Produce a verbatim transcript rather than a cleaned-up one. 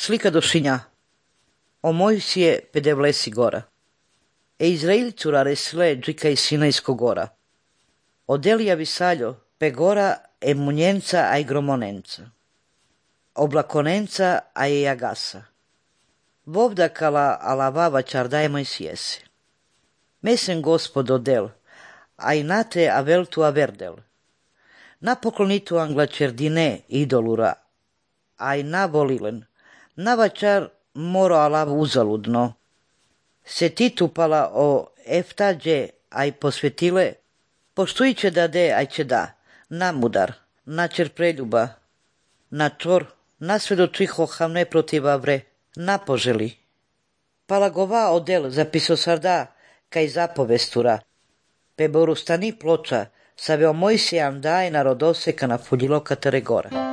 Slika do Šinja. O Mojsije pedevlesi gora. E Izrailcura resle džika i Sinajsko gora. Odelija visaljo pe gora e munjenca a i gromonenca. Oblakonenca a i agasa. Vovdakala alavava čardaj Mojsijese. Mesen gospod odel, a i nate aveltu averdel. Na poklonitu anglačerdine idolura, a i na volilen, na vačar moro alav uzaludno. Se titupala o eftađe, a i posvetile, poštujiće da de, aj će da, na mudar, na čer preljuba, na čor, na svedočiho hamne protiva vre, na poželi. Palagova odel zapiso sarda, kaj zapovestura, pe borustani ploča, sa veo Mojsijan daj narodose ka na fuljilo kateregora.